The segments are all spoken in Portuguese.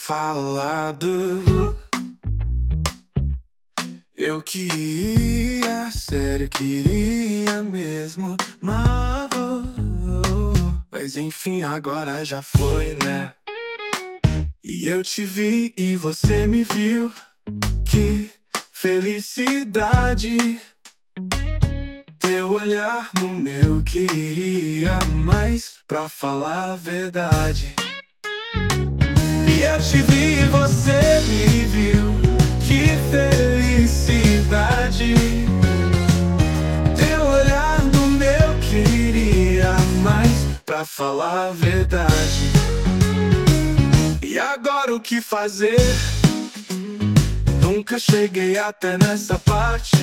falado. Eu queria, sério, queria mesmo, mas enfim, agora já foi, né? E eu te vi e você me viu. Que felicidade, teu olhar no meu, queria mais, pra falar a verdade. E eu te vi e você me viu. Que felicidade, teu olhar no meu, queria mais, pra falar a verdade. E agora o que fazer? Nunca cheguei até nessa parte.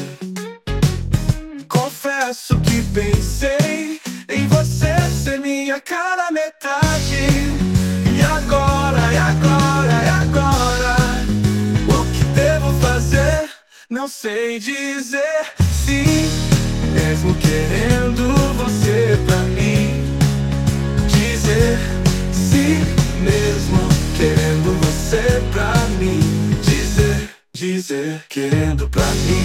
Confesso que pensei em você ser minha cara metade. E agora, e agora, e agora? O que devo fazer? Não sei dizer. Sim, mesmo querendo você pra mim. Dizer sim, mesmo querendo você pra mim. Dizer querendo pra mim.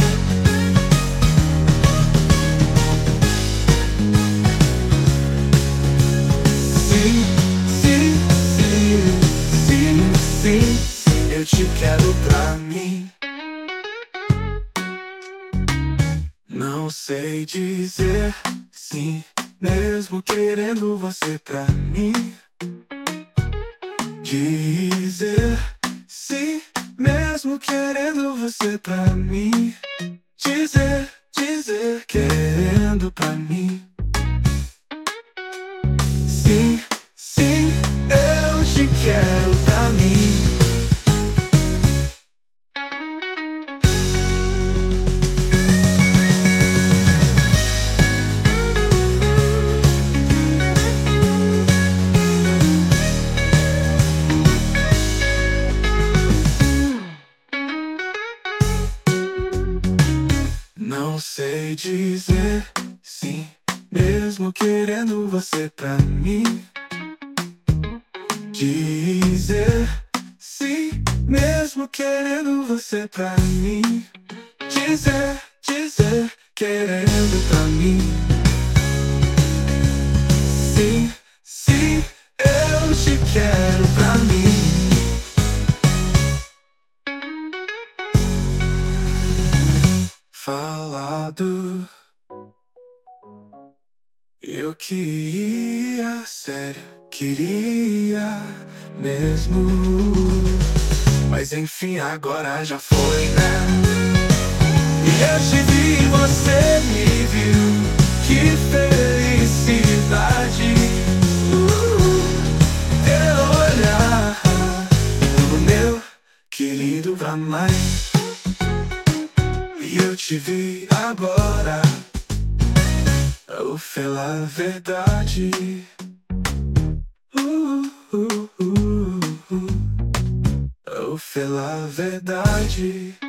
Sim, sim, sim, sim, sim, sim, eu te quero pra mim. Não sei dizer sim, mesmo querendo você pra mim. Dizer sim, mesmo querendo você pra mim. Dizer querendo pra mim. Sim, sim, eu te quero pra mim. Não sei dizer sim, mesmo querendo você pra mim. Dizer sim, mesmo querendo você pra mim. Dizer querendo pra mim. Sim, sim, eu te quero pra mim. Falado. Eu queria, sério, queria mesmo, mas enfim, agora já foi, né? E eu te vi e você me viu. Que felicidade, teu olhar no meu, querido, pra mais. E eu te vi agora, pela verdade. Pela verdade.